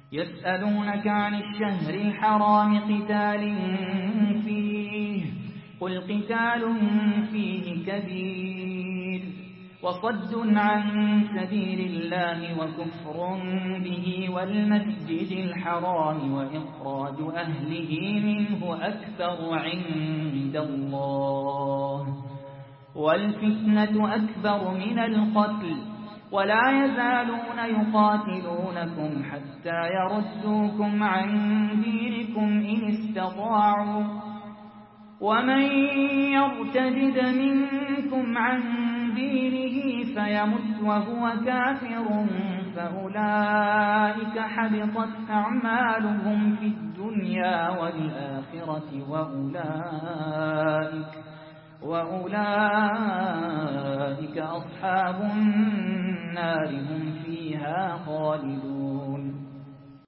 يسألونك عن الشهر الحرام قتال فيه قل قتال فيه كبير وصد عن سبيل الله وكفر به والمسجد الحرام وإخراج أهله منه أكبر عند الله والفتنة أكبر من القتل ولا يزالون يقاتلونكم حتى يردوكم عن دينكم إن استطاعوا ومن يرتد منكم عن دينه فيمت وهو كافر فأولئك حبطت أعمالهم في الدنيا والآخرة وأولئك أصحاب النار هم فيها خالدون.